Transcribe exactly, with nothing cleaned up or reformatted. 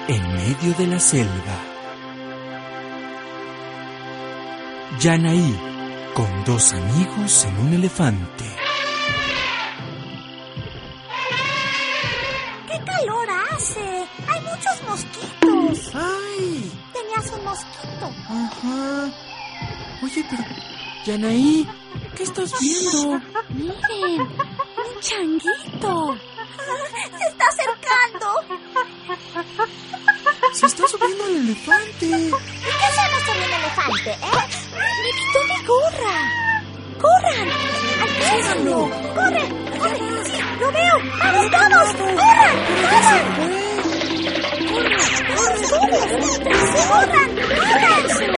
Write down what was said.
en medio de la selva. Yanaí, con dos amigos en un elefante. ¡Qué calor hace! ¡Hay muchos mosquitos! ¡Ay! Tenías un mosquito. Ajá. Oye, pero... Yanaí, ¿qué estás viendo? Miren, un changuito. Se está acercando. Se está subiendo al elefante. ¿Y qué hacemos con el elefante, eh? Me quitó mi gorra. ¡Corran! ¡Alcánzalo! ¡Corre! ¡Corre! ¡Sí, lo veo! ¡Vamos todos! ¡Corran! ¡Corran! ¡Corran! ¡Corran! ¡Corran! ¡Corran! ¡Corran!